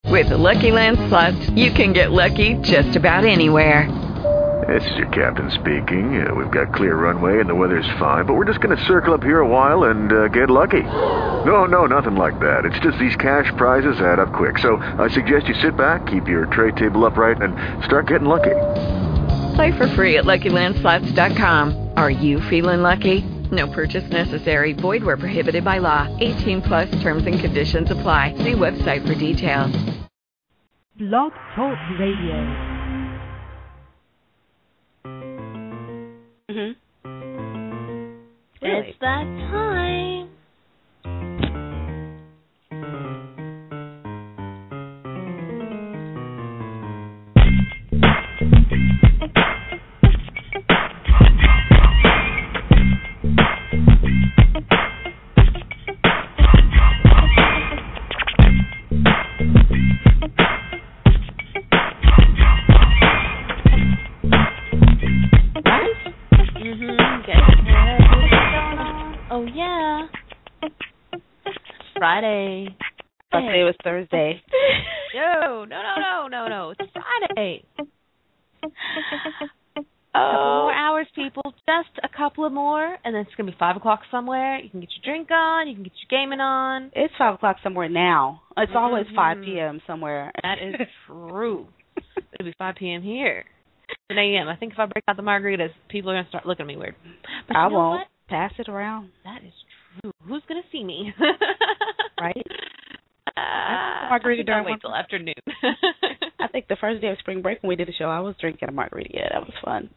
With the Lucky Land Slots, you can get lucky just about anywhere. This is your captain speaking. We've got clear runway and the weather's fine, but we're just going to circle up here a while and get lucky. No, nothing like that. It's just these cash prizes add up quick. So I suggest you sit back, keep your tray table upright, and start getting lucky. Play for free at LuckyLandSlots.com. Are you feeling lucky? No purchase necessary. Void where prohibited by law. 18 plus terms and conditions apply. See website for details. Blog Talk Radio. Really? It's that time. Oh, yeah. Friday. I thought it was Thursday. No. It's Friday. A couple more hours, people. Just a couple more, and then it's going to be 5 o'clock somewhere. You can get your drink on. You can get your gaming on. It's 5 o'clock somewhere now. It's always 5 p.m. somewhere. That is true. It'll be 5 p.m. here. 10 a.m. I think if I break out the margaritas, people are going to start looking at me weird. But I you know won't. What? Pass it around. That is true. Who's going to see me? Right? Margarita during wait till afternoon. I think the first day of spring break when we did the show, I was drinking a margarita. Yeah, that was fun.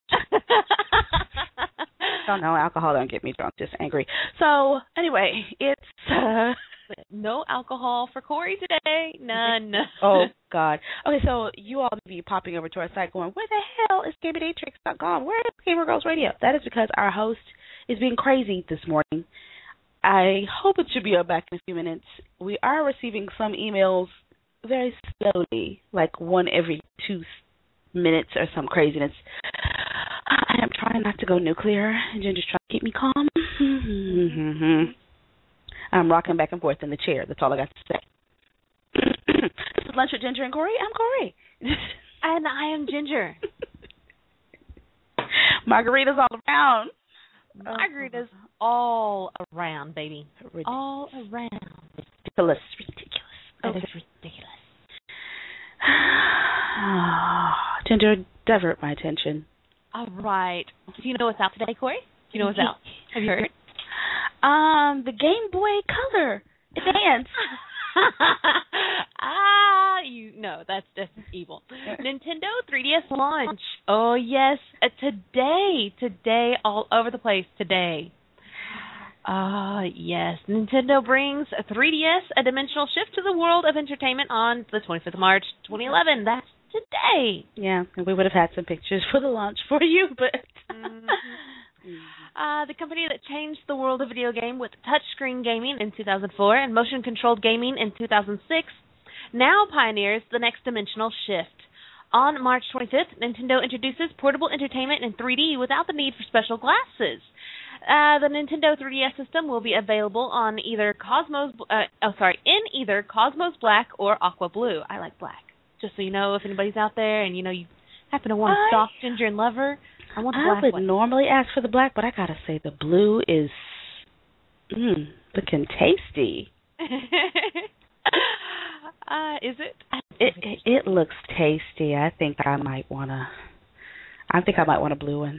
Don't know. Alcohol don't get me drunk, just angry. So, anyway, it's... No alcohol for Corey today. None. Oh, God. Okay, so you all may be popping over to our site going, where the hell is GamerDatrix.com? Where is Gamer Girls Radio? That is because our host is being crazy this morning. I hope it should be up back in a few minutes. We are receiving some emails very slowly, like one every 2 minutes or some craziness. I am trying not to go nuclear, and Ginger's trying to keep me calm. I'm rocking back and forth in the chair. That's all I got to say. This is Lunch with Ginger and Corey. I'm Corey. And I am Ginger. Margaritas all around. Margaritas all around, baby. Ridiculous. All around. Ridiculous. That is ridiculous. Ginger, divert my attention. All right. Do you know what's out today, Corey? Do you know what's out? Have you heard? The Game Boy Color Advance. No, that's evil. Nintendo 3DS launch. Oh yes, today, all over the place today. Yes, Nintendo brings 3DS, a dimensional shift to the world of entertainment on the 25th of March, 2011. That's today. Yeah, and we would have had some pictures for the launch for you, but. The company that changed the world of video game with touchscreen gaming in 2004 and motion-controlled gaming in 2006 now pioneers the next dimensional shift. On March 25th, Nintendo introduces portable entertainment in 3D without the need for special glasses. The Nintendo 3DS system will be available on either Cosmos Black or Aqua Blue. I like black. Just so you know, if anybody's out there and you happen to want to stalk Ginger and love her, I want the black one. Normally ask for the black, but I gotta say the blue is looking tasty. Is it? It looks tasty. I think I might want a blue one.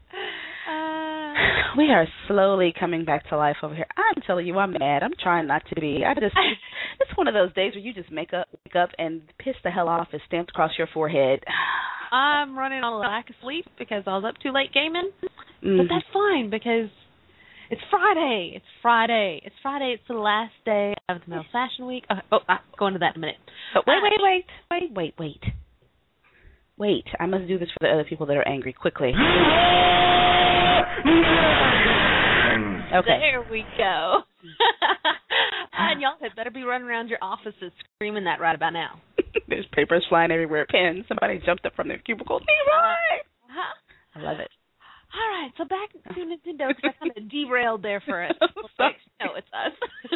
We are slowly coming back to life over here. I'm telling you, I'm mad. I'm trying not to be. It's one of those days where you just wake up and piss the hell off is stamped across your forehead. I'm running on a lack of sleep because I was up too late gaming. But that's fine because it's Friday. It's Friday. It's the last day of the Male Fashion Week. I'll go into that in a minute. Oh, wait. I must do this for the other people that are angry. Quickly. Okay. There we go. And y'all had better be running around your offices screaming that right about now. There's papers flying everywhere, pens. Somebody jumped up from their cubicle. Leroy! Uh-huh. I love it. All right, so back to Nintendo because I kind of derailed there for us. No, it's us.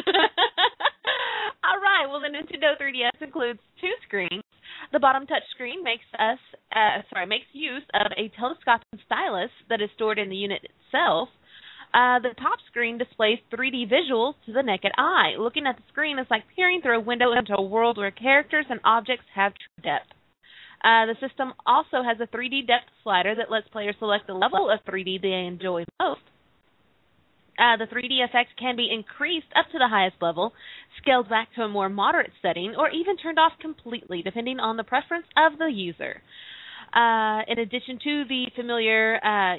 All right, well, the Nintendo 3DS includes two screens. The bottom touch screen makes use of a telescoping stylus that is stored in the unit itself. The top screen displays 3D visuals to the naked eye. Looking at the screen is like peering through a window into a world where characters and objects have true depth. The system also has a 3D depth slider that lets players select the level of 3D they enjoy most. The 3D effect can be increased up to the highest level, scaled back to a more moderate setting, or even turned off completely, depending on the preference of the user. In addition to the familiar,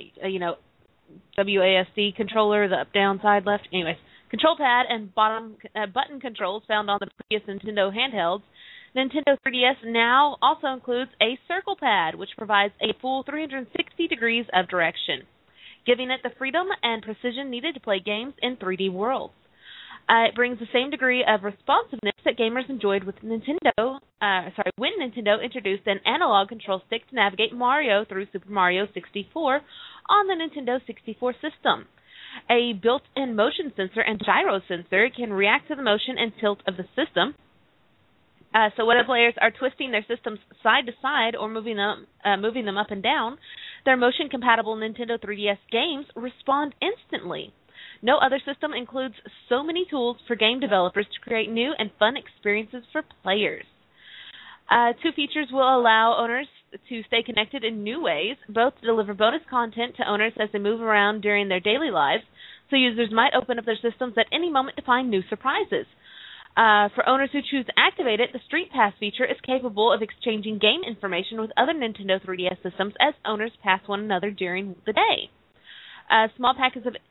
WASD controller, the up, down, side, left, anyways, control pad and bottom button controls found on the previous Nintendo handhelds, Nintendo 3DS now also includes a circle pad, which provides a full 360 degrees of direction, giving it the freedom and precision needed to play games in 3D worlds. It brings the same degree of responsiveness that gamers enjoyed with when Nintendo introduced an analog control stick to navigate Mario through Super Mario 64 on the Nintendo 64 system. A built-in motion sensor and gyro sensor can react to the motion and tilt of the system. So when players are twisting their systems side to side or moving them up and down, their motion-compatible Nintendo 3DS games respond instantly. No other system includes so many tools for game developers to create new and fun experiences for players. Two features will allow owners to stay connected in new ways, both to deliver bonus content to owners as they move around during their daily lives, so users might open up their systems at any moment to find new surprises. For owners who choose to activate it, the Street Pass feature is capable of exchanging game information with other Nintendo 3DS systems as owners pass one another during the day. Small packets of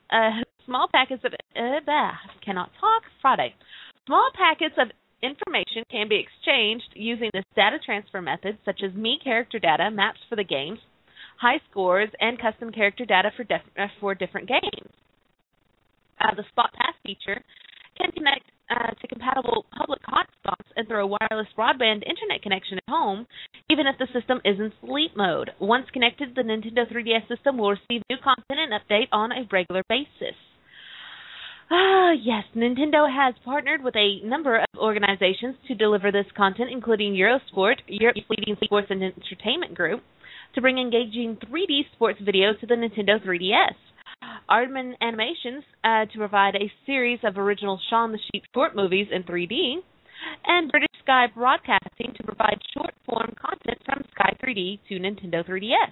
information can be exchanged using this data transfer method, such as Mii character data, maps for the games, high scores, and custom character data for different games. The Spot Pass feature can connect to compatible public hotspots and through a wireless broadband internet connection at home, even if the system is in sleep mode. Once connected, the Nintendo 3DS system will receive new content and update on a regular basis. Yes, Nintendo has partnered with a number of organizations to deliver this content, including Eurosport, Europe's leading sports and entertainment group, to bring engaging 3D sports videos to the Nintendo 3DS. Aardman Animations to provide a series of original Shaun the Sheep short movies in 3D, and British Sky Broadcasting to provide short-form content from Sky 3D to Nintendo 3DS.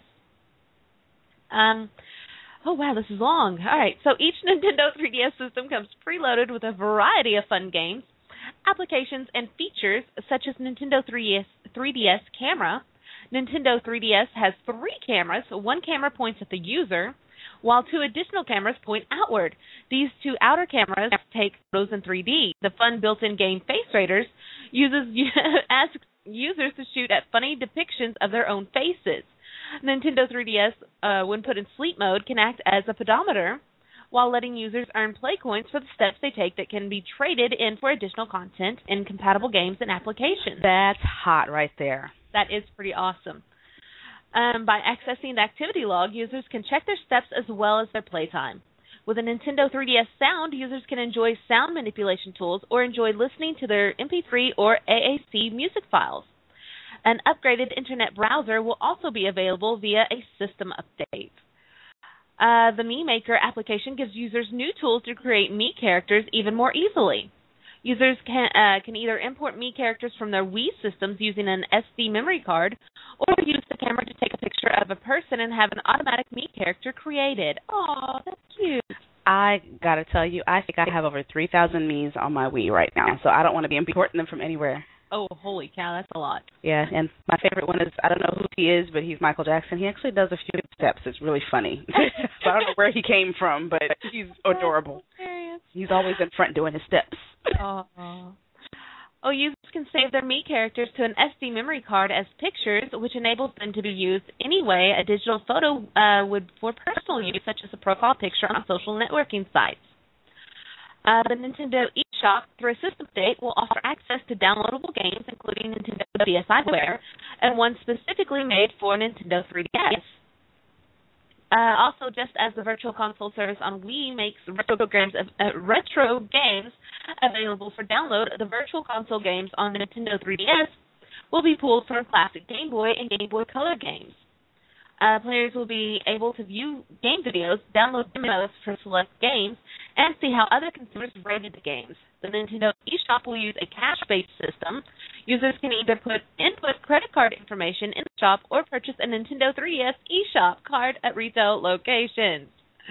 Oh, wow, this is long. All right, so each Nintendo 3DS system comes preloaded with a variety of fun games, applications, and features, such as Nintendo 3DS Camera. Nintendo 3DS has 3 cameras. One camera points at the user, while 2 additional cameras point outward. These 2 outer cameras take photos in 3D. The fun built-in game Face Raiders asks users to shoot at funny depictions of their own faces. Nintendo 3DS, when put in sleep mode, can act as a pedometer while letting users earn play coins for the steps they take that can be traded in for additional content in compatible games and applications. That's hot right there. That is pretty awesome. By accessing the activity log, users can check their steps as well as their playtime. With a Nintendo 3DS Sound, users can enjoy sound manipulation tools or enjoy listening to their MP3 or AAC music files. An upgraded internet browser will also be available via a system update. The Mii Maker application gives users new tools to create Mii characters even more easily. Users can either import Mii characters from their Wii systems using an SD memory card, or use the camera to take a picture of a person and have an automatic Mii character created. Oh, that's cute. I gotta tell you, I think I have over 3,000 Miis on my Wii right now, so I don't want to be importing them from anywhere. Oh, holy cow, that's a lot. Yeah, and my favorite one is, I don't know who he is, but he's Michael Jackson. He actually does a few good steps. It's really funny. So I don't know where he came from, but he's adorable. He's always in front doing his steps. Oh, users can save their Mii characters to an SD memory card as pictures, which enables them to be used any way a digital photo would for personal use, such as a profile picture on social networking sites. The Nintendo eShop, through a system update, will offer access to downloadable games, including Nintendo DSiWare, and one specifically made for Nintendo 3DS. Also, just as the Virtual Console service on Wii makes retro games available for download, the Virtual Console games on Nintendo 3DS will be pulled from classic Game Boy and Game Boy Color games. Players will be able to view game videos, download demos for select games, and see how other consumers rated the games. The Nintendo eShop will use a cash-based system. Users can either input credit card information in the shop or purchase a Nintendo 3DS eShop card at retail locations.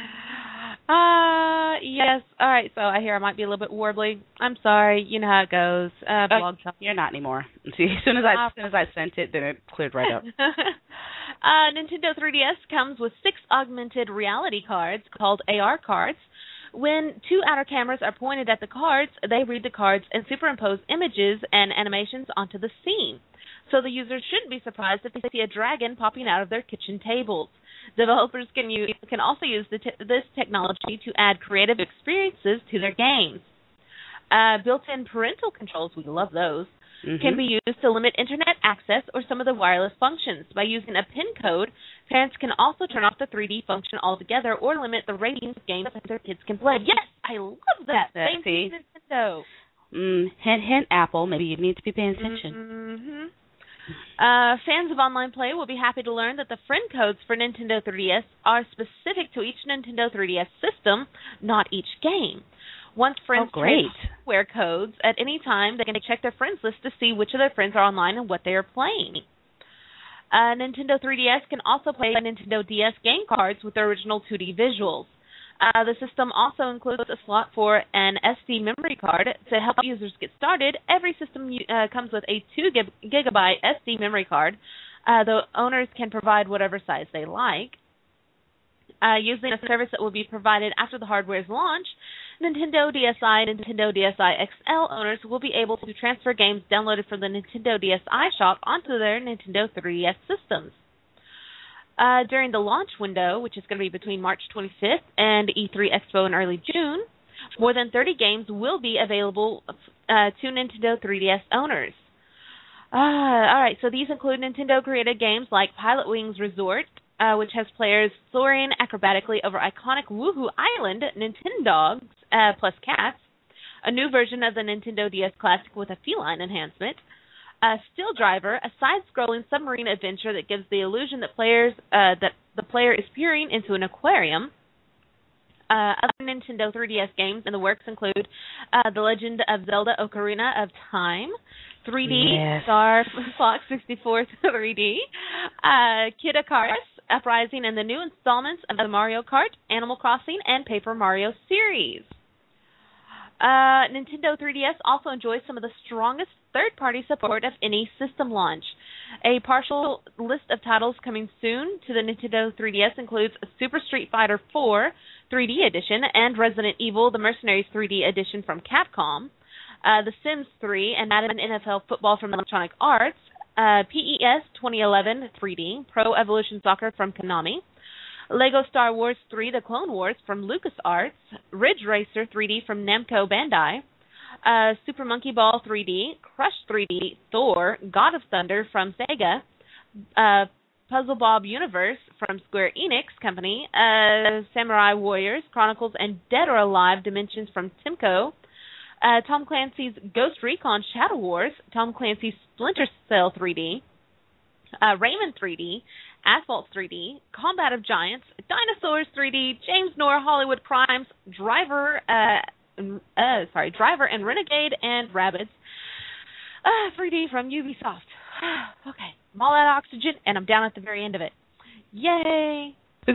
Yes. All right, so I hear I might be a little bit warbly. I'm sorry. You know how it goes. Blog talk. You're not anymore. See, as soon as I sent it, then it cleared right up. Nintendo 3DS comes with 6 augmented reality cards called AR cards. When 2 outer cameras are pointed at the cards, they read the cards and superimpose images and animations onto the scene. So the user shouldn't be surprised if they see a dragon popping out of their kitchen tables. Developers can also use this technology to add creative experiences to their games. Built-in parental controls, we love those, can be used to limit internet access or some of the wireless functions. By using a PIN code, parents can also turn off the 3D function altogether or limit the ratings of games that their kids can play. Yes, I love that. Thank you, Nintendo. Hint, hint, Apple. Maybe you need to be paying attention. Fans of online play will be happy to learn that the friend codes for Nintendo 3DS are specific to each Nintendo 3DS system, not each game. Once friends wear codes at any time, they can check their friends list to see which of their friends are online and what they are playing. Nintendo 3DS can also play Nintendo DS game cards with their original 2D visuals. The system also includes a slot for an SD memory card to help users get started. Every system comes with a 2 gigabyte SD memory card. The owners can provide whatever size they like. Using a service that will be provided after the hardware is launched, Nintendo DSi and Nintendo DSi XL owners will be able to transfer games downloaded from the Nintendo DSi shop onto their Nintendo 3DS systems. During the launch window, which is going to be between March 25th and E3 Expo in early June, more than 30 games will be available to Nintendo 3DS owners. All right, so these include Nintendo-created games like Pilot Wings Resort, which has players soaring acrobatically over iconic Woohoo Island, Nintendogs plus cats, a new version of the Nintendo DS Classic with a feline enhancement, Steel Driver, a side-scrolling submarine adventure that gives the illusion that the player is peering into an aquarium. Other Nintendo 3DS games in the works include The Legend of Zelda Ocarina of Time, 3D Star Fox 64 3D, Kid Icarus Uprising, and the new installments of the Mario Kart, Animal Crossing, and Paper Mario series. Nintendo 3DS also enjoys some of the strongest third-party support of any system launch. A partial list of titles coming soon to the Nintendo 3DS includes Super Street Fighter 4 3D Edition and Resident Evil: The Mercenaries 3D Edition from Capcom, The Sims 3 and Madden NFL Football from Electronic Arts, PES 2011 3D, Pro Evolution Soccer from Konami, Lego Star Wars 3 The Clone Wars from LucasArts, Ridge Racer 3D from Namco Bandai, Super Monkey Ball 3D, Crush 3D, Thor, God of Thunder from Sega, Puzzle Bob Universe from Square Enix Company, Samurai Warriors, Chronicles, and Dead or Alive Dimensions from Timco, Tom Clancy's Ghost Recon Shadow Wars, Tom Clancy's Splinter Cell 3D, Rayman 3D, Asphalt 3D, Combat of Giants, Dinosaurs 3D, James Noir Hollywood Crimes, Driver and Renegade, and Rabbids 3D from Ubisoft. Okay, I'm all out of oxygen, and I'm down at the very end of it. Yay!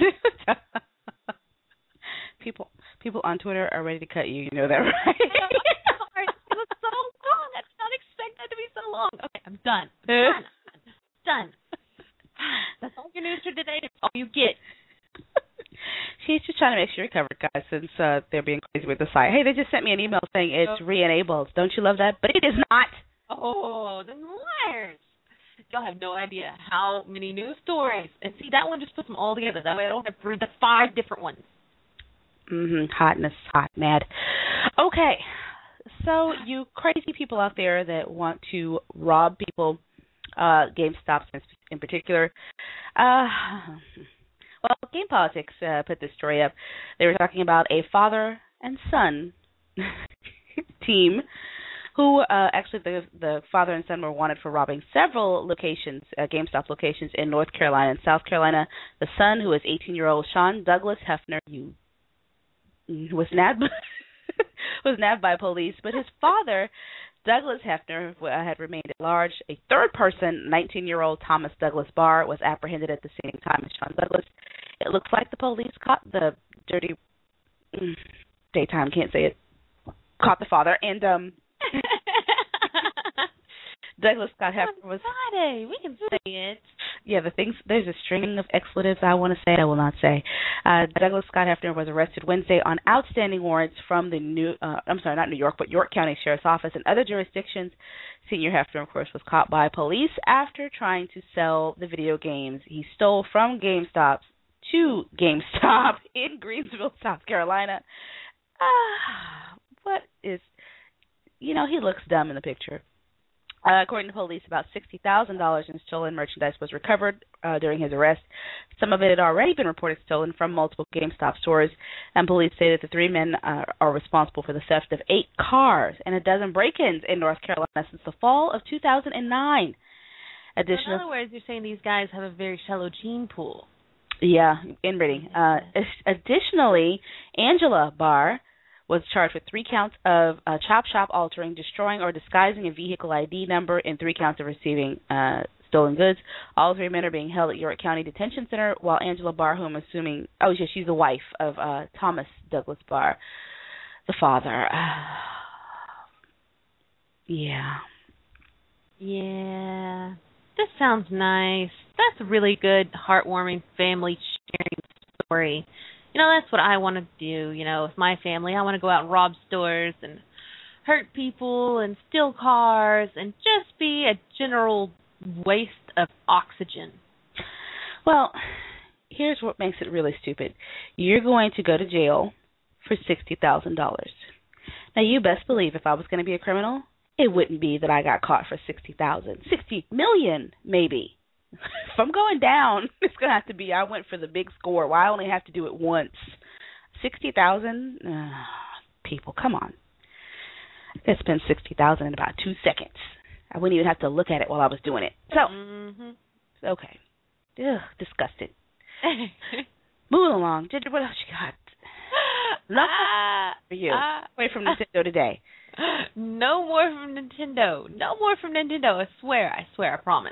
People on Twitter are ready to cut you. You know that, right? It was so long. I did not expect that to be so long. Okay, I'm done. Done. That's all your news for today. That's all you get. She's just trying to make sure you're covered, guys, since they're being crazy with the site. Hey, they just sent me an email saying it's re-enabled. Don't you love that? But it is not. Oh, the liars. Y'all have no idea how many news stories. And see, that one just puts them all together. That way I don't have to read the 5 different ones. Hotness, hot, mad. Okay, so you crazy people out there that want to rob people, GameStop in particular, Well, Game Politics put this story up. They were talking about a father and son team who actually the father and son were wanted for robbing several locations, GameStop locations in North Carolina and South Carolina. The son, who is 18-year-old Sean Douglas Hefner, was nabbed was nabbed by police, but his father, Douglas Hefner, had remained at large. A third person, 19-year-old Thomas Douglas Barr, was apprehended at the same time as Sean Douglas. It looks like the police caught the dirty daytime, can't say it, caught the father, and Douglas Scott Hefner was Friday. We can say it. Yeah, there's a string of expletives I want to say I will not say. Douglas Scott Hefner was arrested Wednesday on outstanding warrants from the not New York, but York County Sheriff's Office and other jurisdictions. Senior Hefner, of course, was caught by police after trying to sell the video games he stole from GameStop to GameStop in Greensville, South Carolina. He looks dumb in the picture. According to police, about $60,000 in stolen merchandise was recovered during his arrest. Some of it had already been reported stolen from multiple GameStop stores, and police say that the three men are responsible for the theft of 8 cars and a dozen break-ins in North Carolina since the fall of 2009. In other words, you're saying these guys have a very shallow gene pool. Yeah, inbreeding. Additionally, Angela Barr was charged with 3 counts of chop shop altering, destroying, or disguising a vehicle ID number, and 3 counts of receiving stolen goods. All 3 men are being held at York County Detention Center, while Angela Barr, who I'm assuming, she's the wife of Thomas Douglas Barr, the father. Yeah. Yeah. This sounds nice. That's a really good, heartwarming family sharing story. That's what I want to do, with my family. I want to go out and rob stores and hurt people and steal cars and just be a general waste of oxygen. Well, here's what makes it really stupid. You're going to go to jail for $60,000. Now, you best believe if I was going to be a criminal, it wouldn't be that I got caught for $60,000. $60 million, maybe. If I'm going down, it's going to have to be I went for the big score. Why I only have to do it once? 60,000? People, come on. I could spend 60,000 in about 2 seconds. I wouldn't even have to look at it while I was doing it. So, okay. Ugh, disgusted. Moving along. Ginger, what else you got? Love for you. Away from Nintendo today. No more from Nintendo. No more from Nintendo. I swear, I promise.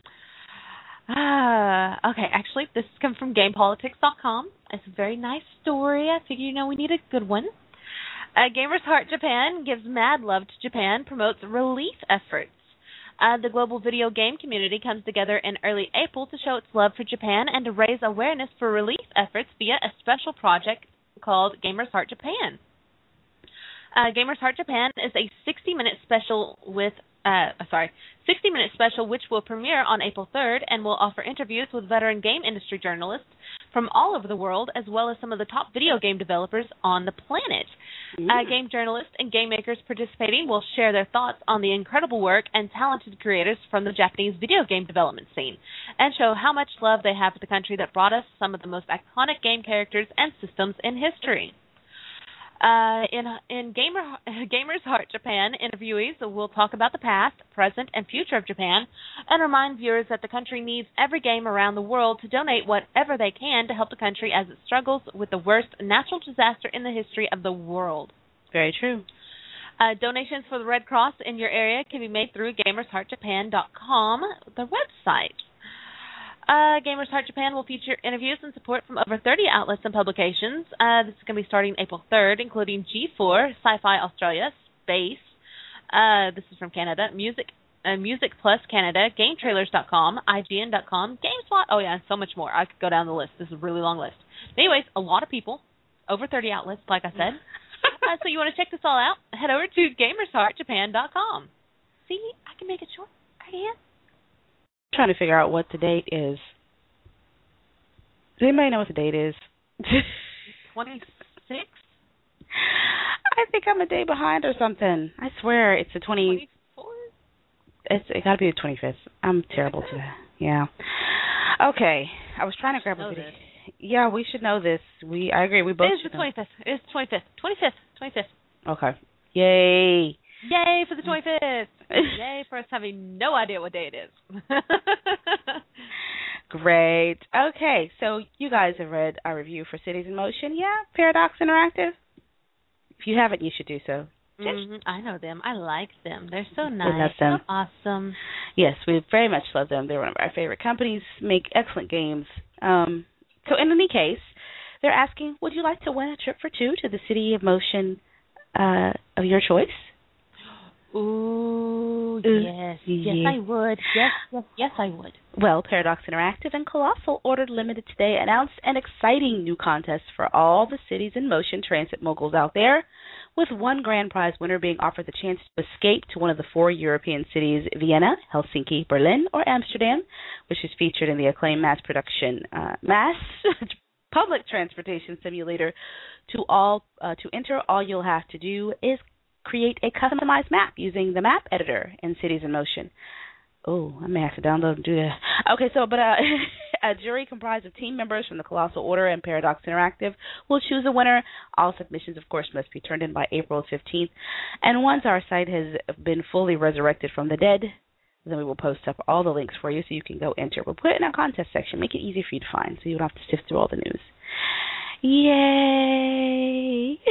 Okay, actually, this comes from GamePolitics.com. It's a very nice story. I figure, we need a good one. Gamers Heart Japan gives mad love to Japan, promotes relief efforts. The global video game community comes together in early April to show its love for Japan and to raise awareness for relief efforts via a special project called Gamers Heart Japan. Gamers Heart Japan is a 60-minute special 60-minute special which will premiere on April 3rd and will offer interviews with veteran game industry journalists from all over the world, as well as some of the top video game developers on the planet. Game journalists and game makers participating will share their thoughts on the incredible work and talented creators from the Japanese video game development scene, and show how much love they have for the country that brought us some of the most iconic game characters and systems in history. In Gamers Heart Japan, interviewees will talk about the past, present, and future of Japan, and remind viewers that the country needs every game around the world to donate whatever they can to help the country as it struggles with the worst natural disaster in the history of the world. Very true. Donations for the Red Cross in your area can be made through GamersHeartJapan.com, the website. Gamers Heart Japan will feature interviews and support from over 30 outlets and publications. This is going to be starting April 3rd, including G4, Sci-Fi Australia, Space, this is from Canada, Music Plus Canada, GameTrailers.com, IGN.com, GameSpot, and so much more. I could go down the list. This is a really long list. Anyways, a lot of people, over 30 outlets, like I said. So you want to check this all out, head over to GamersHeartJapan.com. See, I can make it short. I can. Trying to figure out what the date is. Does anybody know what the date is? 26? I think I'm a day behind or something. I swear it's the 24th. It got to be the 25th. I'm terrible today. Yeah. Okay. I was trying to grab a video. Yeah, we should know this. I agree. We both should know. It's the 25th. 25th. Okay. Yay. Yay for the 25th. Yay for us having no idea what day it is. Great. Okay, so you guys have read our review for Cities in Motion, yeah? Paradox Interactive? If you haven't, you should do so. I know them. I like them. They're so nice. We love them. So awesome. Yes, we very much love them. They're one of our favorite companies, make excellent games. So in any case, they're asking, would you like to win a trip for two to the City of Motion of your choice? Ooh, yes. Yes, I would. Yes, I would. Well, Paradox Interactive and Colossal Ordered Limited today announced an exciting new contest for all the Cities in Motion transit moguls out there, with one grand prize winner being offered the chance to escape to one of the 4 European cities, Vienna, Helsinki, Berlin, or Amsterdam, which is featured in the acclaimed mass public transportation simulator. To enter, all you'll have to do is create a customized map using the map editor in Cities in Motion. Oh, I may have to download and do that. Okay, a jury comprised of team members from the Colossal Order and Paradox Interactive will choose a winner. All submissions, of course, must be turned in by April 15th. And once our site has been fully resurrected from the dead, then we will post up all the links for you so you can go enter. We'll put it in our contest section, make it easy for you to find so you don't have to sift through all the news. Yay!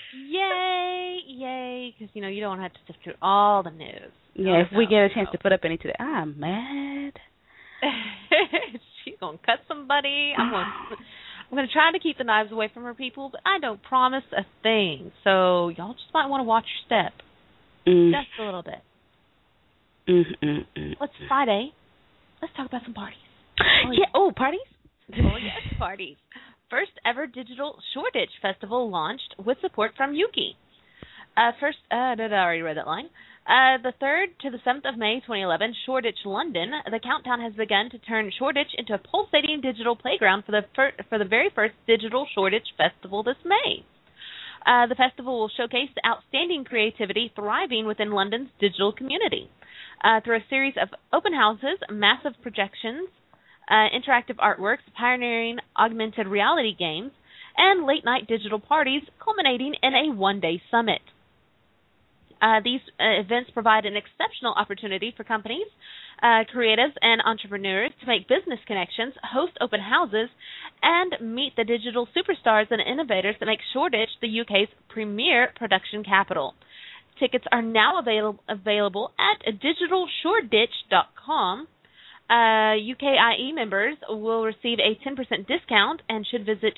Yay, because, you don't have to sift through all the news. Yeah, if we get a chance to put up any today, I'm mad. She's going to cut somebody. I'm going to try to keep the knives away from her people, but I don't promise a thing. So y'all just might want to watch your step. Just a little bit. Well, it's Friday. Let's talk about some parties. Parties? Oh, yes, parties. First ever digital Shoreditch Festival launched with support from Yuki. I already read that line. The 3rd to the 7th of May 2011, Shoreditch, London. The countdown has begun to turn Shoreditch into a pulsating digital playground for the very first digital Shoreditch Festival this May. The festival will showcase the outstanding creativity thriving within London's digital community. Through a series of open houses, massive projections, interactive artworks, pioneering augmented reality games, and late-night digital parties culminating in a one-day summit. These events provide an exceptional opportunity for companies, creatives, and entrepreneurs to make business connections, host open houses, and meet the digital superstars and innovators that make Shoreditch the UK's premier production capital. Tickets are now available at digitalshoreditch.com. UKIE members will receive a 10% discount and should visit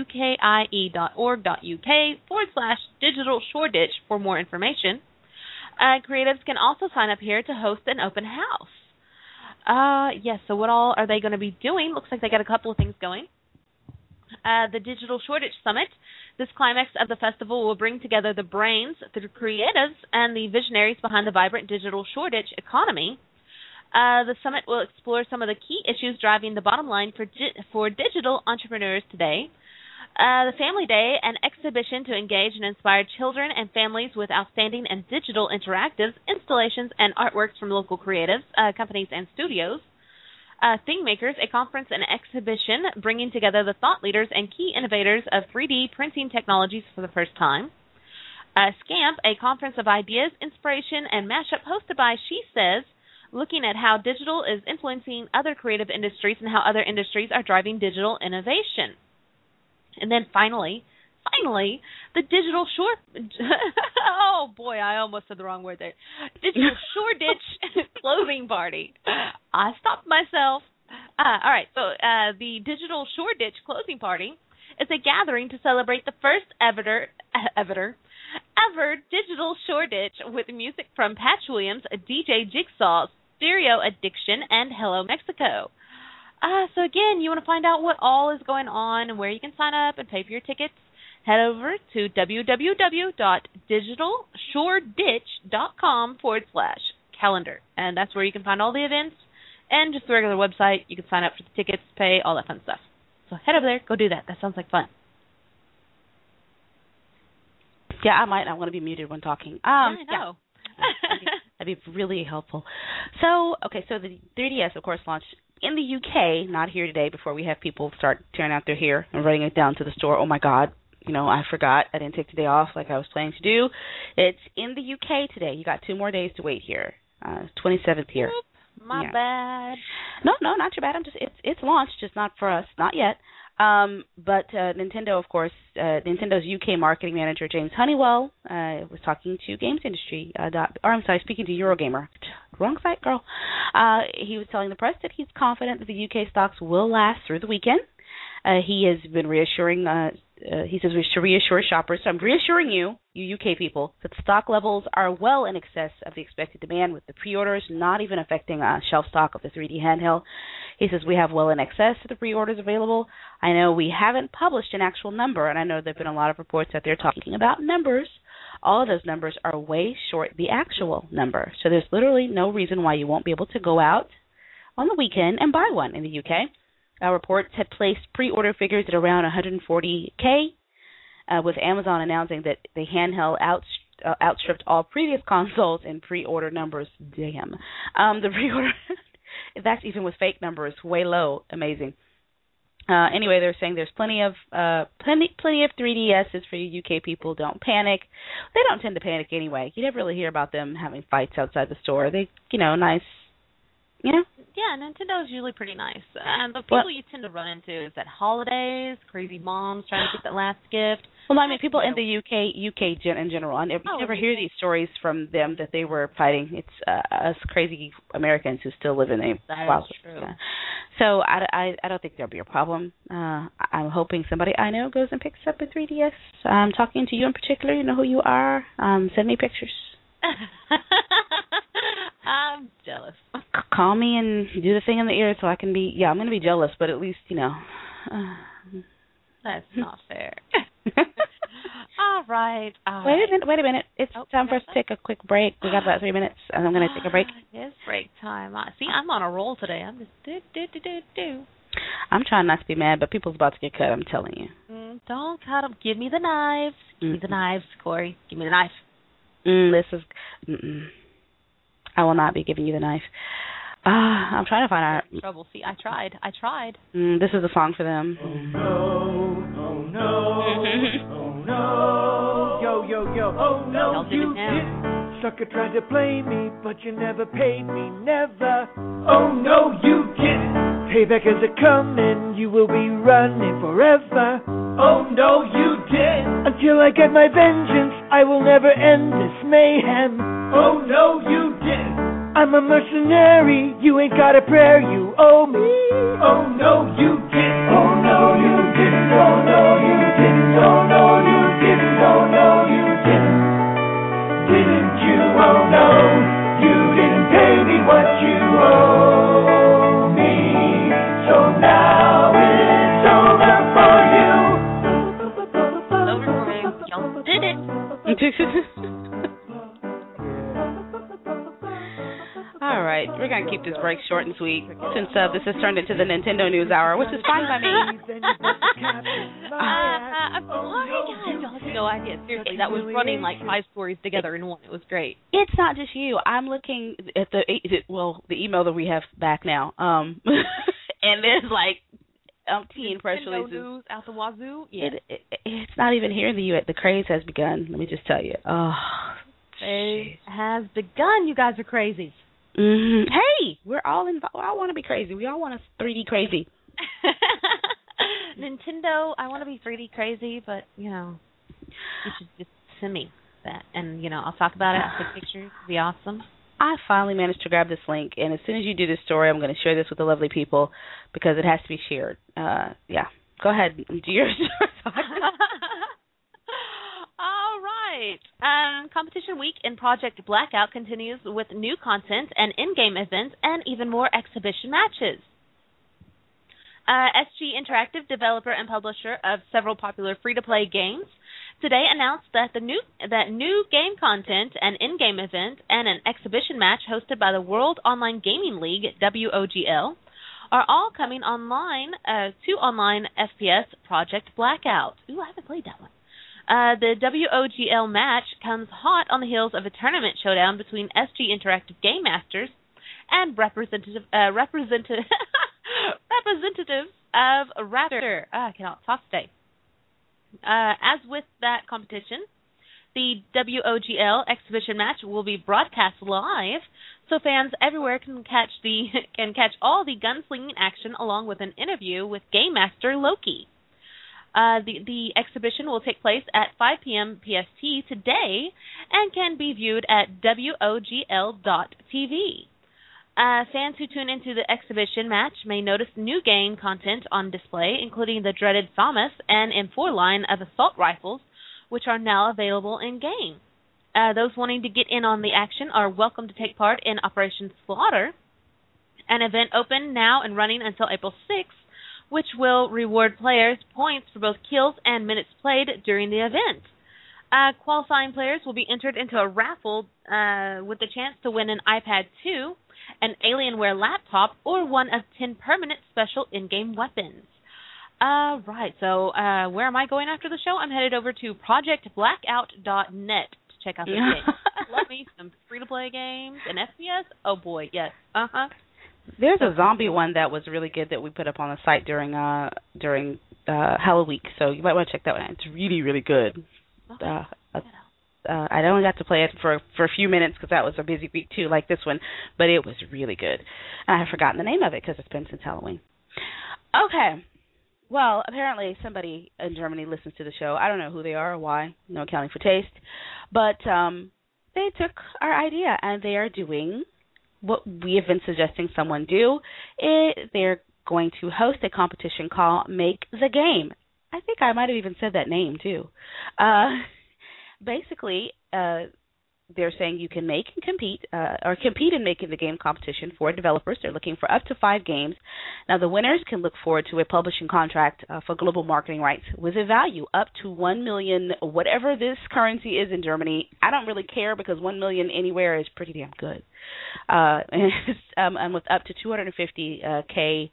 ukie.org.uk/Digital Shoreditch for more information. Creatives can also sign up here to host an open house. Yes, so what all are they going to be doing? Looks like they got a couple of things going. The Digital Shoreditch Summit. This climax of the festival will bring together the brains, the creatives, and the visionaries behind the vibrant digital Shoreditch economy. The summit will explore some of the key issues driving the bottom line for digital entrepreneurs today. The Family Day, an exhibition to engage and inspire children and families with outstanding and digital interactives, installations, and artworks from local creatives, companies, and studios. ThingMakers, a conference and exhibition bringing together the thought leaders and key innovators of 3D printing technologies for the first time. Scamp, a conference of ideas, inspiration, and mashup hosted by She Says, looking at how digital is influencing other creative industries and how other industries are driving digital innovation. And then finally, the Digital oh boy, I almost said the wrong word there. Digital Shoreditch Clothing Party. I stopped myself. All right, so the Digital Shoreditch Clothing Party is a gathering to celebrate the first ever digital Shoreditch with music from Patch Williams, DJ Jigsaw, Stereo Addiction, and Hello Mexico. So again, you want to find out what all is going on and where you can sign up and pay for your tickets, head over to www.digitalshoreditch.com/calendar. And that's where you can find all the events and just the regular website. You can sign up for the tickets, pay, all that fun stuff. So head over there, go do that. That sounds like fun. Yeah, I might. I'm going to be muted when talking. I know. Yeah. That'd be really helpful. So the 3DS, of course, launched in the UK, not here today before we have people start tearing out their hair and running it down to the store. Oh, my God. I forgot. I didn't take the day off like I was planning to do. It's in the UK today. You got 2 more days to wait here. 27th here. Oop, my bad. No, not your bad. It's launched, just not for us, not yet. But Nintendo, of course, Nintendo's UK marketing manager James Honeywell was talking to Games Industry. Speaking to Eurogamer. Wrong site, girl. He was telling the press that he's confident that the UK stocks will last through the weekend. He has been reassuring. He says we should reassure shoppers. So I'm reassuring you UK people, that the stock levels are well in excess of the expected demand, with the pre-orders not even affecting shelf stock of the 3D handheld. He says we have well in excess of the pre-orders available. I know we haven't published an actual number, and I know there have been a lot of reports that they're talking about numbers. All of those numbers are way short the actual number. So there's literally no reason why you won't be able to go out on the weekend and buy one in the UK. Reports had placed pre-order figures at around 140K, with Amazon announcing that the handheld outstripped all previous consoles in pre-order numbers. Damn. The pre-order, that's even with fake numbers, way low. Amazing. Anyway, they're saying there's plenty of 3DSs for you UK people. Don't panic. They don't tend to panic anyway. You never really hear about them having fights outside the store. They, nice. Yeah, Nintendo is usually pretty nice. The people you tend to run into is at holidays, crazy moms trying to get that last gift. Well, I mean, people in the UK in general. You never hear these stories from them that they were fighting. It's us crazy Americans who still live in a That's true. So I don't think there'll be a problem. I'm hoping somebody I know goes and picks up a 3DS. I'm talking to you in particular. You know who you are. Send me pictures. I'm jealous. Call me and do the thing in the ear so I can be. Yeah, I'm going to be jealous, but at least That's not fair. All right. Wait a minute. It's time for us to take a quick break. We got about 3 minutes, and I'm going to take a break. It's break time. See, I'm on a roll today. I'm just do. I'm trying not to be mad, but people's about to get cut. I'm telling you. Don't cut them. Give me the knives. Give me the knives, Corey. Give me the knife. This is. I will not be giving you the knife. I'm trying to find out. Trouble. See, I tried. This is a song for them. Oh no, oh no, yo, oh no, you didn't. Sucker tried to play me, but you never paid me, never. Oh no, you didn't. Payback is a coming, you will be running forever. Oh no, you didn't. Until I get my vengeance, I will never end this mayhem. Oh no, you didn't. I'm a mercenary, you ain't got a prayer, you owe me. Oh no, you didn't. Oh no, you didn't. Oh no, you didn't. Oh no, you didn't. Oh no, you didn't. Didn't you? Oh no, you didn't pay me what you owe me. So now it's over for you. Over for you. Y'all did it. All right, we're going to keep this break short and sweet since this has turned into the Nintendo News Hour, which is fine by me. I'm sorry, guys. Y'all have no idea. Seriously, that was running like 5 stories together in one. It was great. It's not just you. I'm looking at the email that we have back now, and there's like umpteen press releases. News out the wazoo. Yeah. It's not even here in the U.S. The craze has begun. Let me just tell you. Oh, it has begun. You guys are crazy. Mm-hmm. Hey, we're all involved. I want to be crazy. We all want us 3D crazy. Nintendo, I want to be 3D crazy, but, you should just send me that. And, I'll talk about it. I'll take pictures. It'll be awesome. I finally managed to grab this link, and as soon as you do this story, I'm going to share this with the lovely people because it has to be shared. Yeah. Go ahead. Do your story. All right. Competition week in Project Blackout continues with new content and in-game events and even more exhibition matches. SG Interactive, developer and publisher of several popular free-to-play games, today announced that new game content, an in-game event, and an exhibition match hosted by the World Online Gaming League, WOGL, are all coming online to online FPS Project Blackout. Ooh, I haven't played that one. The WOGL match comes hot on the heels of a tournament showdown between SG Interactive Game Masters and representative representatives of Raptor. I cannot talk today. As with that competition, the WOGL exhibition match will be broadcast live, so fans everywhere can catch all the gunslinging action along with an interview with Game Master Loki. The exhibition will take place at 5 p.m. PST today and can be viewed at WOGL.tv. Fans who tune into the exhibition match may notice new game content on display, including the dreaded FAMAS and M4 line of assault rifles, which are now available in-game. Those wanting to get in on the action are welcome to take part in Operation Slaughter, an event open now and running until April 6th, which will reward players points for both kills and minutes played during the event. Qualifying players will be entered into a raffle with the chance to win an iPad 2, an Alienware laptop, or one of 10 permanent special in-game weapons. Right, so where am I going after the show? I'm headed over to projectblackout.net to check out this game. Love me some free-to-play games and FPS. Oh, boy, yes. Uh-huh. There's a zombie one that was really good that we put up on the site during Halloween Week, so you might want to check that one out. It's really, really good. Okay. I only got to play it for a few minutes because that was a busy week too, like this one, but it was really good. And I have forgotten the name of it because it's been since Halloween. Okay. Well, apparently somebody in Germany listens to the show. I don't know who they are or why, no accounting for taste. But they took our idea, and they are doing what we have been suggesting someone do. They're going to host a competition called Make the Game. I think I might have even said that name, too. Basically, they're saying you can make and compete in making the game competition for developers. They're looking for up to 5 games. Now, the winners can look forward to a publishing contract for global marketing rights with a value up to 1 million, whatever this currency is in Germany. I don't really care because 1 million anywhere is pretty damn good. And with up to 250K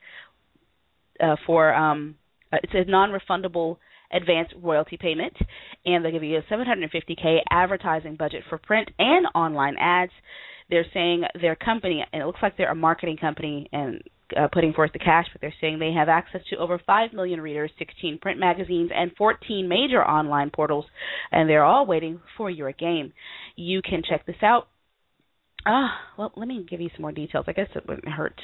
for it's a non-refundable advanced royalty payment, and they'll give you a $750K advertising budget for print and online ads. They're saying their company, and it looks like they're a marketing company and putting forth the cash, but they're saying they have access to over 5 million readers, 16 print magazines, and 14 major online portals, and they're all waiting for your game. You can check this out. Well, let me give you some more details. I guess it wouldn't hurt.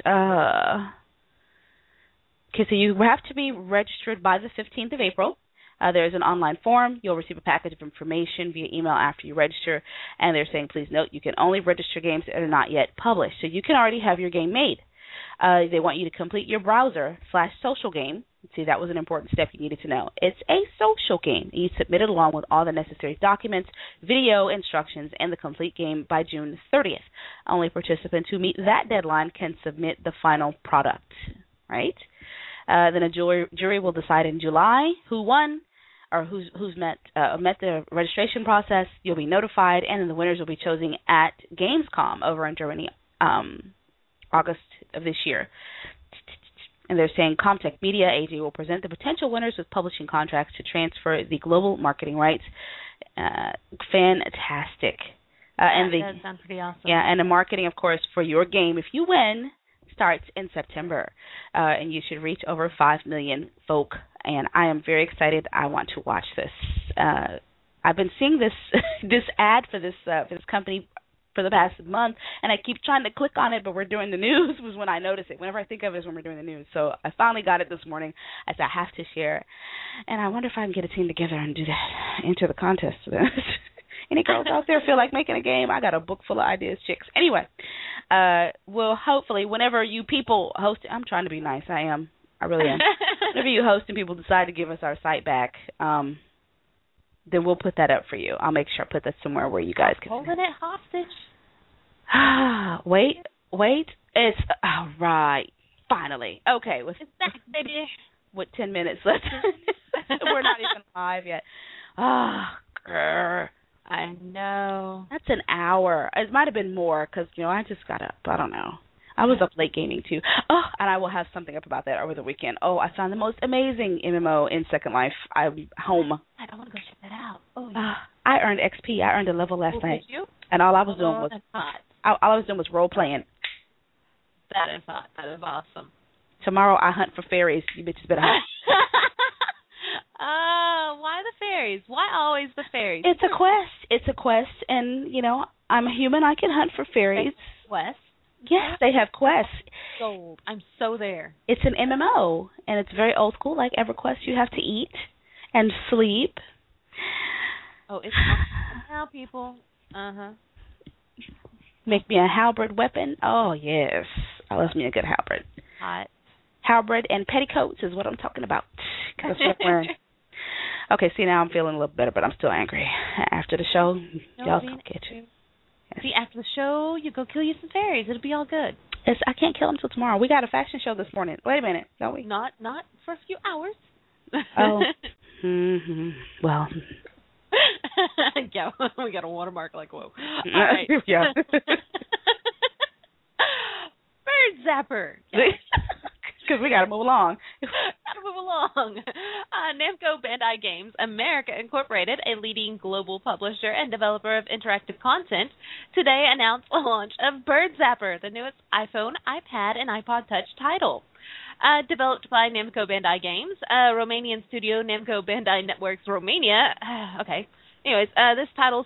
Okay, so you have to be registered by the 15th of April. There's an online form. You'll receive a package of information via email after you register. And they're saying, please note, you can only register games that are not yet published. So you can already have your game made. They want you to complete your browser/social game. See, that was an important step you needed to know. It's a social game. You submit it along with all the necessary documents, video instructions, and the complete game by June 30th. Only participants who meet that deadline can submit the final product, right? Then a jury will decide in July who won or who's met the registration process. You'll be notified, and then the winners will be chosen at Gamescom over in Germany, August of this year. And they're saying Comtech Media AG will present the potential winners with publishing contracts to transfer the global marketing rights. Fantastic. That does sound pretty awesome. Yeah, and the marketing, of course, for your game, if you win, starts in September, and you should reach over 5 million folk. And I am very excited. I want to watch this. I've been seeing this ad for this company for the past month, and I keep trying to click on it, but we're doing the news was when I notice it. Whenever I think of it is when we're doing the news. So I finally got it this morning. I said I have to share it, and I wonder if I can get a team together and do that, enter the contest. Any girls out there feel like making a game? I got a book full of ideas, chicks. Anyway, we'll hopefully, whenever you people host it, I'm trying to be nice. I am. I really am. Whenever you host and people decide to give us our site back, then we'll put that up for you. I'll make sure I put that somewhere where you guys can. Holding it hostage. Wait. It's all right. Finally. Okay. It's back, baby. With 10 minutes left. We're not even live yet. I know. That's an hour. It might have been more because, I just got up. I don't know. I was up late gaming, too. Oh, and I will have something up about that over the weekend. Oh, I found the most amazing MMO in Second Life. I'm home. I want to go check that out. Oh, yeah. I earned XP. I earned a level last night. Did you? And all I was doing was role playing. That is hot. That is awesome. Tomorrow I hunt for fairies. You bitches better hunt. Why the fairies? Why always the fairies? It's a quest. It's a quest, and, you know, I'm a human. I can hunt for fairies. Quest? Yes, they have quests. Sold. I'm so there. It's an MMO, and it's very old school. Like EverQuest, you have to eat and sleep. Oh, it's now, people. Make me a halberd weapon. Oh, yes. I love me a good halberd. Hot. Halberd and petticoats is what I'm talking about. That's what I'm wearing. Okay, see, now I'm feeling a little better, but I'm still angry. After the show, y'all come get you. Yes. See, after the show, you go kill you some fairies. It'll be all good. I can't kill them till tomorrow. We got a fashion show this morning. Wait a minute, don't we? Not for a few hours. Oh. Mm-hmm. Well. Yeah, we got a watermark like, whoa. All right. Yeah. Bird Zapper. Because we got to move along. Namco Bandai Games America Incorporated, a leading global publisher and developer of interactive content, today announced the launch of Bird Zapper, the newest iPhone, iPad, and iPod Touch title. Developed by Namco Bandai Games, Romanian studio Namco Bandai Networks Romania. Okay. Anyways, this title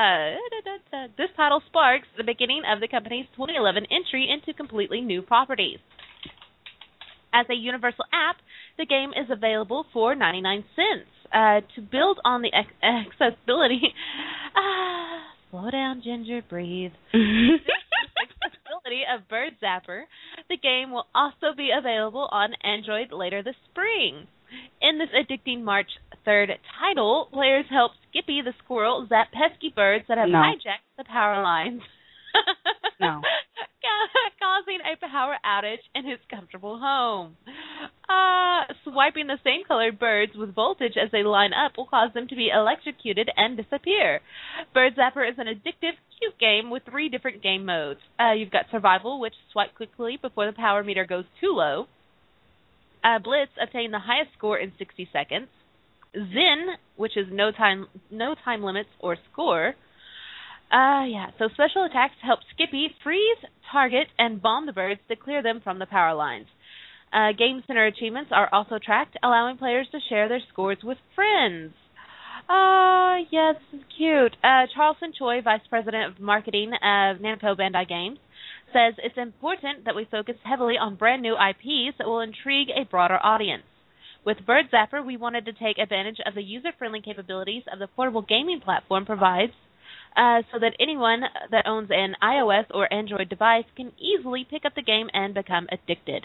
sparks the beginning of the company's 2011 entry into completely new properties. As a universal app, the game is available for 99 cents. To build on the accessibility... slow down, Ginger, breathe. Accessibility of Bird Zapper, the game will also be available on Android later this spring. In this addicting March 3rd title, players help Skippy the squirrel zap pesky birds that have hijacked the power lines. No. Causing a power outage in his comfortable home. Swiping the same colored birds with voltage as they line up will cause them to be electrocuted and disappear. Bird Zapper is an addictive, cute game with 3 different game modes. You've got Survival, which swipe quickly before the power meter goes too low. Blitz, obtain the highest score in 60 seconds. Zen, which is no time limits or score. So special attacks help Skippy freeze, target, and bomb the birds to clear them from the power lines. Game Center achievements are also tracked, allowing players to share their scores with friends. Yeah, this is cute. Charleston Choi, Vice President of Marketing of Namco Bandai Games, says it's important that we focus heavily on brand new IPs that will intrigue a broader audience. With Bird Zapper, we wanted to take advantage of the user-friendly capabilities of the portable gaming platform provides, so that anyone that owns an iOS or Android device can easily pick up the game and become addicted.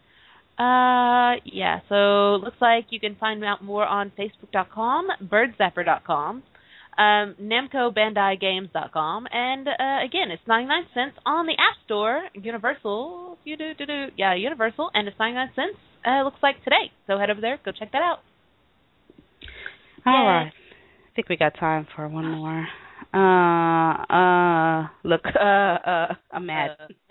So looks like you can find out more on Facebook.com, birdzapper.com, NamcoBandaiGames.com, and again, it's 99 cents on the App Store, Universal, Universal, and it's 99 cents, looks like today. So head over there, go check that out. All right. I think we got time for one more. Look, I'm mad.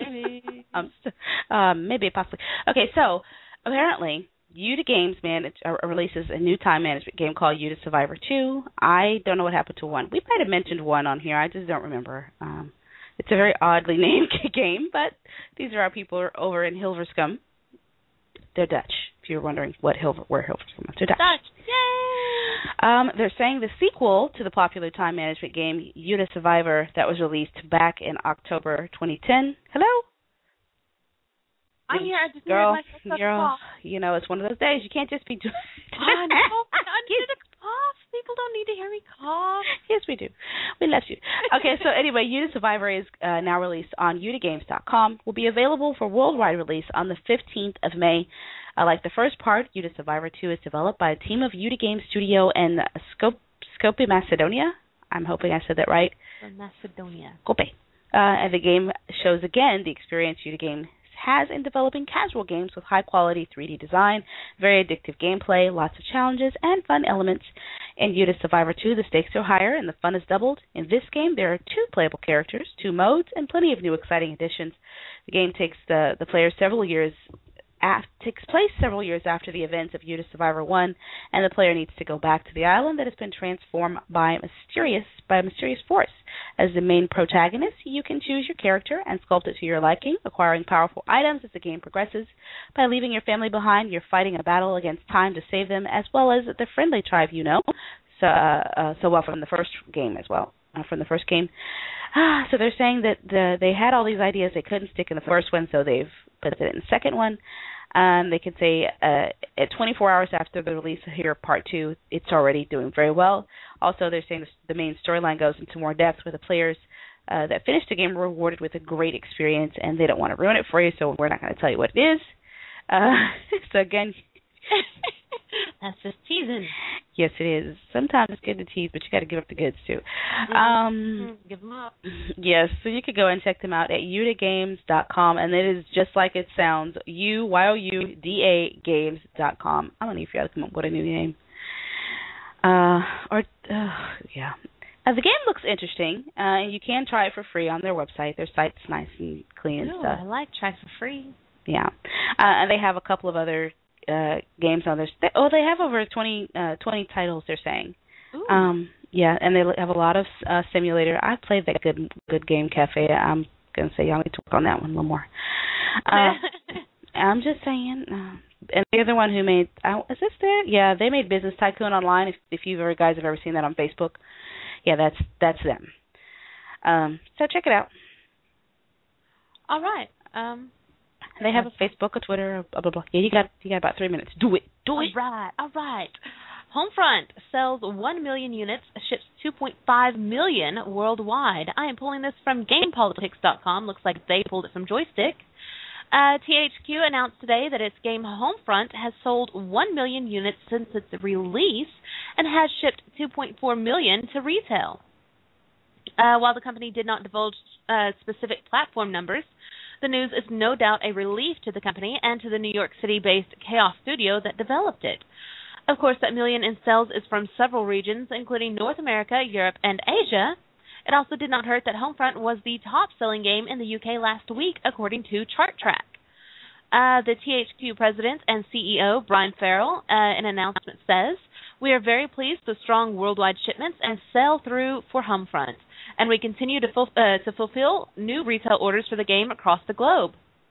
Maybe, possibly. Okay, so apparently, Yuta Games releases a new time management game called Yuta Survivor 2. I don't know what happened to 1. We might have mentioned 1 on here. I just don't remember. It's a very oddly named game, but these are our people over in Hilversum. They're Dutch. If you're wondering where Hilversum is, they're Dutch. Yay! They're saying the sequel to the popular time management game Yuta Survivor that was released back in October 2010. Hello? I'm here. I just girl, muted myself. You know, it's one of those days. You can't just be doing I know. I needed to cough. People don't need to hear me cough. Yes, we do. We love you. Okay, so anyway, Yuta Survivor is now released on YutaGames.com. Will be available for worldwide release on the 15th of May. Like the first part, Yuta Survivor 2 is developed by a team of Yuta Games Studio and Skopje, Macedonia. I'm hoping I said that right. From Macedonia. Skopje. And the game shows again the experience Yuta Games has in developing casual games with high-quality 3D design, very addictive gameplay, lots of challenges, and fun elements. In Yuta Survivor 2, the stakes are higher and the fun is doubled. In this game, there are 2 playable characters, 2 modes, and plenty of new exciting additions. The game takes the players several years takes place several years after the events of Uda Survivor 1, and the player needs to go back to the island that has been transformed by a mysterious force. As the main protagonist, you can choose your character and sculpt it to your liking, acquiring powerful items as the game progresses. By leaving your family behind, you're fighting a battle against time to save them, as well as the friendly tribe you know, so well from the first game as well. From the first game. So they're saying that they had all these ideas they couldn't stick in the first one, so they've put it in the second one. They can say at 24 hours after the release of here Part 2, it's already doing very well. Also, they're saying the main storyline goes into more depth where the players that finished the game are rewarded with a great experience, and they don't want to ruin it for you, so we're not going to tell you what it is. So again... That's just teasing. Yes, it is. Sometimes it's good to tease, but you got to give up the goods too. Give them up. Yes, so you could go and check them out at UDAGames.com, and it is just like it sounds, UYOUDA Games.com. I'm gonna need for you to come up with a new name. Yeah. The game looks interesting, and you can try it for free on their website. Their site's nice and clean and stuff. I like try for free. Yeah, and they have a couple of other games on there. They have over 20 titles, they're saying. Yeah, and they have a lot of simulator. I played that good game Cafe. I'm going to say y'all need to work on that one a little more. I'm just saying. And the other one who made, is this there? Yeah, they made Business Tycoon Online, if you guys have ever seen that on Facebook. Yeah, that's them. So check it out. All right. They have a Facebook, a Twitter, blah, blah, blah. Yeah, you got about 3 minutes. Do it. All right. Homefront sells 1 million units, ships 2.5 million worldwide. I am pulling this from GamePolitics.com. Looks like they pulled it from Joystick. THQ announced today that its game Homefront has sold 1 million units since its release and has shipped 2.4 million to retail. While the company did not divulge specific platform numbers, the news is no doubt a relief to the company and to the New York City-based Chaos Studio that developed it. Of course, that million in sales is from several regions, including North America, Europe, and Asia. It also did not hurt that Homefront was the top-selling game in the UK last week, according to ChartTrack. The THQ president and CEO, Brian Farrell, in an announcement says, "We are very pleased with strong worldwide shipments and sell-through for Homefront, and we continue to fulfill new retail orders for the game across the globe."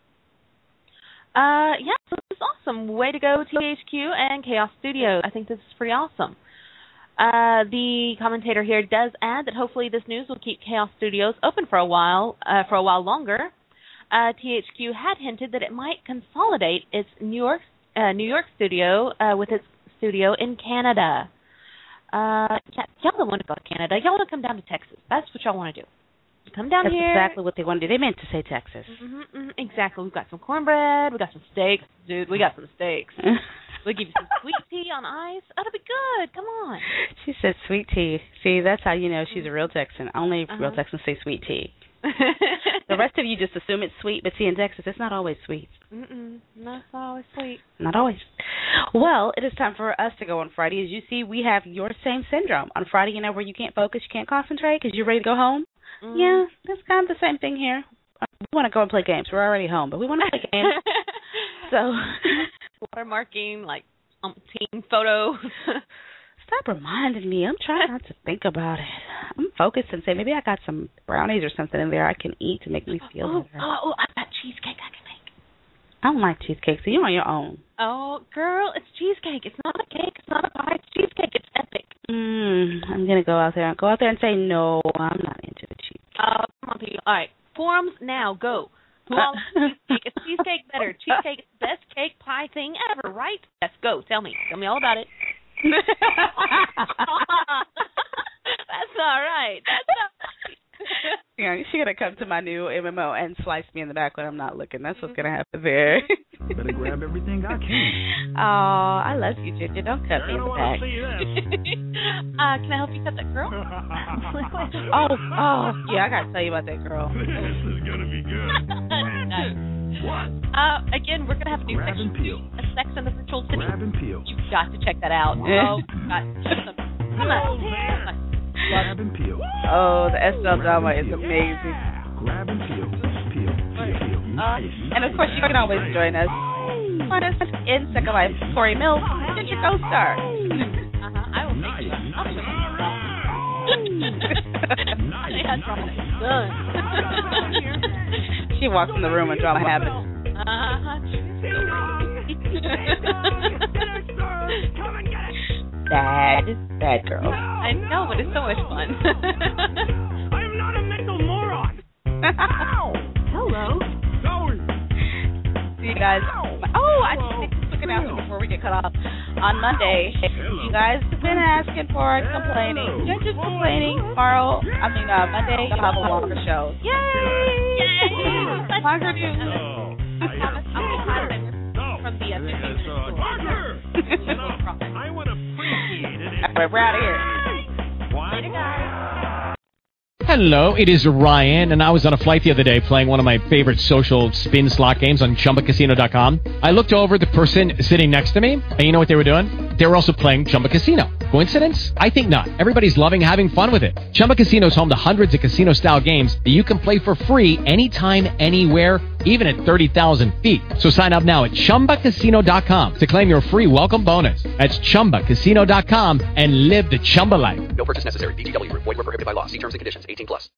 Yeah, so this is awesome. Way to go, THQ and Chaos Studios. I think this is pretty awesome. The commentator here does add that hopefully this news will keep Chaos Studios open for a while longer. THQ had hinted that it might consolidate its New York studio with its studio in Canada. Y'all don't want to go to Canada. Y'all want to come down to Texas. That's what y'all want to do. Come down here. That's exactly what they want to do. They meant to say Texas. Exactly. We've got some cornbread. We've got some steaks. Dude, we got some steaks. We'll give you some sweet tea on ice. That'll be good. Come on. She said sweet tea. See, that's how you know she's a real Texan. Only real Texans say sweet tea. The rest of you just assume it's sweet, but see, in Texas, it's not always sweet. No, it's not always sweet. Not always. Well, it is time for us to go on Friday. As you see, we have your same syndrome. On Friday, you know, where you can't focus, you can't concentrate because you're ready to go home? Yeah, that's kind of the same thing here. We want to go and play games. We're already home, but we want to play games. So, watermarking, like team photos. Stop reminding me. I'm trying not to think about it. I'm focused and say maybe I got some brownies or something in there I can eat to make me feel better. Oh, I got cheesecake I can make. I don't like cheesecake, so you're on your own. Oh, girl, it's cheesecake. It's not a cake. It's not a pie. It's cheesecake. It's epic. I'm going to go out there and say, no, I'm not into the cheesecake. Oh, come on, people. All right, forums now, go. Who all cheesecake? Is cheesecake better? Cheesecake is the best cake pie thing ever, right? Yes, go. Tell me. Tell me all about it. That's all right. Yeah, she's gonna come to my new MMO and slice me in the back when I'm not looking. That's what's gonna happen there. Better grab everything I can. Oh, I love you, Ginger. Don't cut me in the back. Can I help you cut that girl? oh, yeah, I gotta tell you about that girl. This is gonna be good. Nice. What? Again, we're gonna have a new Grab section. and peel. A Sex and the Virtual City. Grab and peel. You've got to check that out. Oh, come on. Grab and peel. Oh, the SL drama is amazing. Grab and peel. Peel. And of course, you can always join us In Second Life, Corey Mills, future co-star. I will make you. She walks in the room and drama happens. Bad girl. I know, but it's so much fun. I'm not a mental moron. Hello. See you guys. Oh, I just need to quick announcement before we get cut off. On Monday, you guys have been asking for it, complaining. You're just complaining. Monday, you'll have a longer show. Yay! Longer news. From the I would appreciate it. All right, we're out of here. Later, guys. Hello, it is Ryan, and I was on a flight the other day playing one of my favorite social spin slot games on ChumbaCasino.com. I looked over at the person sitting next to me, and you know what they were doing? They were also playing Chumba Casino. Coincidence? I think not. Everybody's loving having fun with it. Chumba Casino is home to hundreds of casino-style games that you can play for free anytime, anywhere, even at 30,000 feet. So sign up now at ChumbaCasino.com to claim your free welcome bonus. That's ChumbaCasino.com and live the Chumba life. No purchase necessary. VGW. Void where prohibited by law. See terms and conditions. 18+.